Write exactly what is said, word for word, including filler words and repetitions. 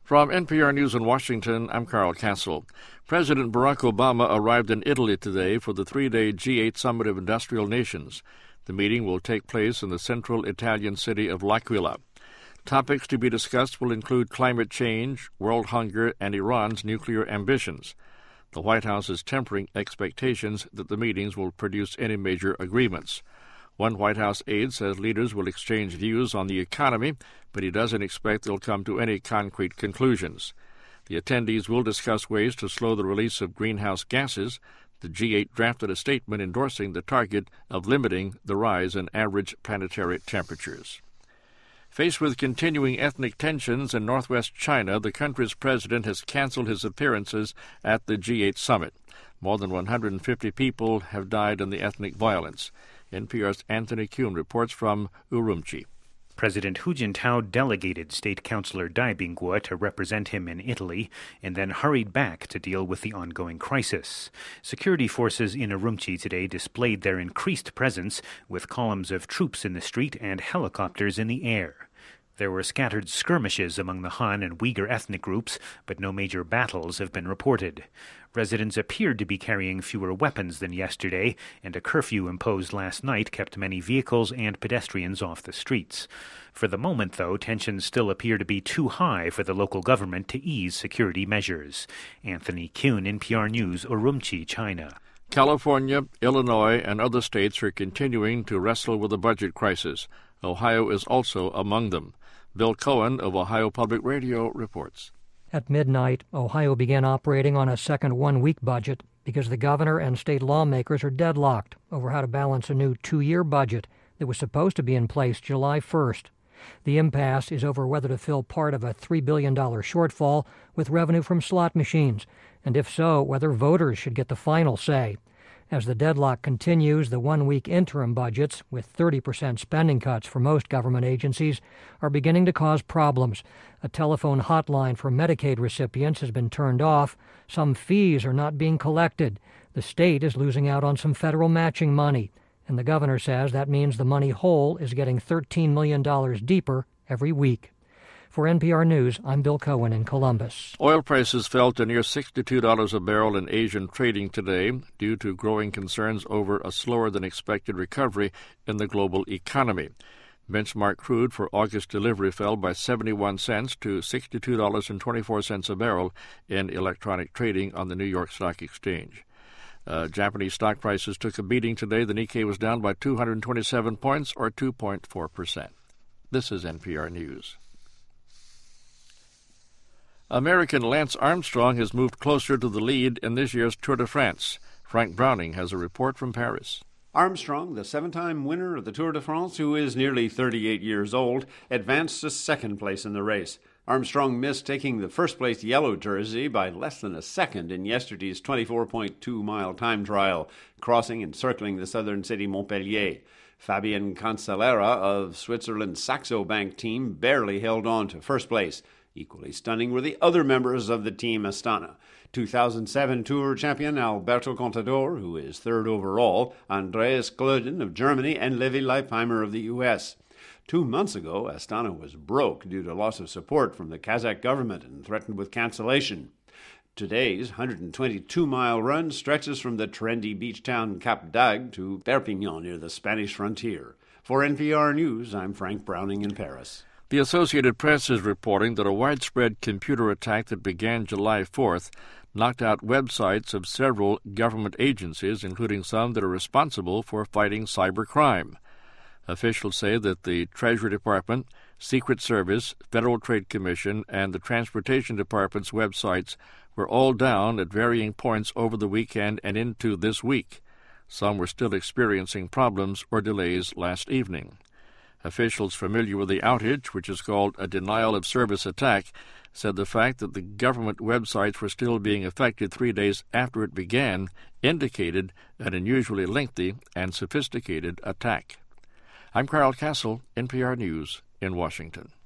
From N P R News in Washington, I'm Carl Castle. President Barack Obama arrived in Italy today for the three-day G eight Summit of Industrial Nations. The meeting will take place in the central Italian city of L'Aquila. Topics to be discussed will include climate change, world hunger, and Iran's nuclear ambitions. The White House is tempering expectations that the meetings will produce any major agreements. One White House aide says leaders will exchange views on the economy, but he doesn't expect they'll come to any concrete conclusions. The attendees will discuss ways to slow the release of greenhouse gases. The G eight drafted a statement endorsing the target of limiting the rise in average planetary temperatures. Faced with continuing ethnic tensions in northwest China, the country's president has canceled his appearances at the G eight summit. More than one hundred fifty people have died in the ethnic violence. N P R's Anthony Kuhn reports from Urumqi. President Hu Jintao delegated State Councilor Dai Bingguo to represent him in Italy and then hurried back to deal with the ongoing crisis. Security forces in Urumqi today displayed their increased presence with columns of troops in the street and helicopters in the air. There were scattered skirmishes among the Han and Uyghur ethnic groups, but no major battles have been reported. Residents appeared to be carrying fewer weapons than yesterday, and a curfew imposed last night kept many vehicles and pedestrians off the streets. For the moment, though, tensions still appear to be too high for the local government to ease security measures. Anthony Kuhn, N P R News, Urumqi, China. California, Illinois, and other states are continuing to wrestle with the budget crisis. Ohio is also among them. Bill Cohen of Ohio Public Radio reports. At midnight, Ohio began operating on a second one-week budget because the governor and state lawmakers are deadlocked over how to balance a new two-year budget that was supposed to be in place July first. The impasse is over whether to fill part of a three billion dollars shortfall with revenue from slot machines, and if so, whether voters should get the final say. As the deadlock continues, the one-week interim budgets, with thirty percent spending cuts for most government agencies, are beginning to cause problems. A telephone hotline for Medicaid recipients has been turned off. Some fees are not being collected. The state is losing out on some federal matching money. And the governor says that means the money hole is getting thirteen million dollars deeper every week. For N P R News, I'm Bill Cohen in Columbus. Oil prices fell to near sixty-two dollars a barrel in Asian trading today due to growing concerns over a slower-than-expected recovery in the global economy. Benchmark crude for August delivery fell by seventy-one cents to sixty-two dollars and twenty-four cents a barrel in electronic trading on the New York Stock Exchange. Uh, Japanese stock prices took a beating today. The Nikkei was down by two hundred twenty-seven points, or two point four percent. This is N P R News. American Lance Armstrong has moved closer to the lead in this year's Tour de France. Frank Browning has a report from Paris. Armstrong, the seven-time winner of the Tour de France, who is nearly thirty-eight years old, advanced to second place in the race. Armstrong missed taking the first-place yellow jersey by less than a second in yesterday's twenty-four point two mile time trial, crossing and circling the southern city Montpellier. Fabian Cancellara of Switzerland's Saxo Bank team barely held on to first place. Equally stunning were the other members of the Team Astana. two thousand seven Tour champion Alberto Contador, who is third overall, Andreas Klöden of Germany, and Levi Leipheimer of the U S Two months ago, Astana was broke due to loss of support from the Kazakh government and threatened with cancellation. Today's one hundred twenty-two mile run stretches from the trendy beach town Cap d'Agde to Perpignan near the Spanish frontier. For N P R News, I'm Frank Browning in Paris. The Associated Press is reporting that a widespread computer attack that began July fourth knocked out websites of several government agencies, including some that are responsible for fighting cybercrime. Officials say that the Treasury Department, Secret Service, Federal Trade Commission, and the Transportation Department's websites were all down at varying points over the weekend and into this week. Some were still experiencing problems or delays last evening. Officials familiar with the outage, which is called a denial-of-service attack, said the fact that the government websites were still being affected three days after it began indicated an unusually lengthy and sophisticated attack. I'm Carl Castle, N P R News in Washington.